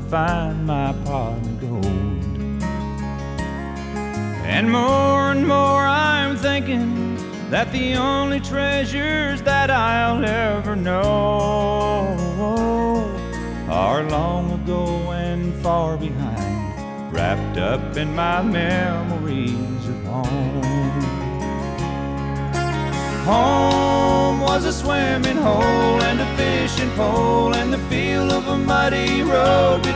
find my pot of gold. And more I'm thinking that the only treasures that I'll ever know are long ago and far behind, wrapped up in my memories of home. Home was a swimming hole and a fishing pole and the feel of a muddy road